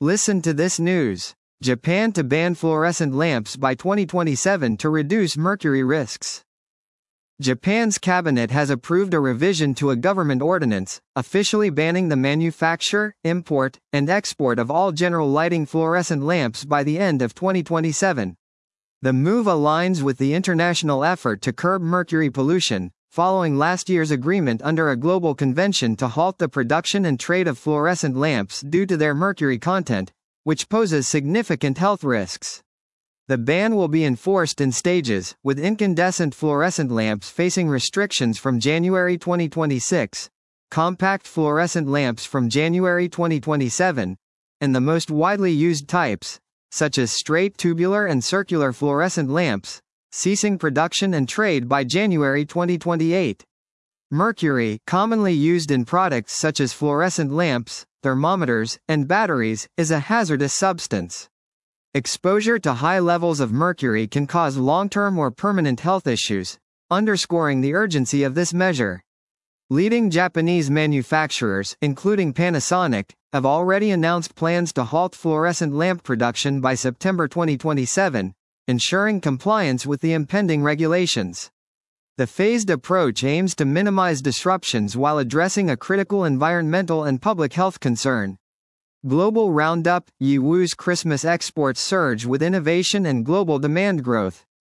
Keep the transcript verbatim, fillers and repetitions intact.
Listen to this news. Japan to ban fluorescent lamps by twenty twenty-seven to reduce mercury risks. Japan's cabinet has approved a revision to a government ordinance, officially banning the manufacture, import, and export of all general lighting fluorescent lamps by the end of twenty twenty-seven. The move aligns with the international effort to curb mercury pollution, following last year's agreement under a global convention to halt the production and trade of fluorescent lamps due to their mercury content, which poses significant health risks. The ban will be enforced in stages, with incandescent fluorescent lamps facing restrictions from January twenty twenty-six, compact fluorescent lamps from January twenty twenty-seven, and the most widely used types, such as straight tubular and circular fluorescent lamps, ceasing production and trade by January twenty twenty-eight. Mercury, commonly used in products such as fluorescent lamps, thermometers, and batteries, is a hazardous substance. Exposure to high levels of mercury can cause long-term or permanent health issues, underscoring the urgency of this measure. Leading Japanese manufacturers, including Panasonic, have already announced plans to halt fluorescent lamp production by September twenty twenty-seven, ensuring compliance with the impending regulations. The phased approach aims to minimize disruptions while addressing a critical environmental and public health concern. Global Roundup, Yiwu's Christmas exports surge with innovation and global demand growth.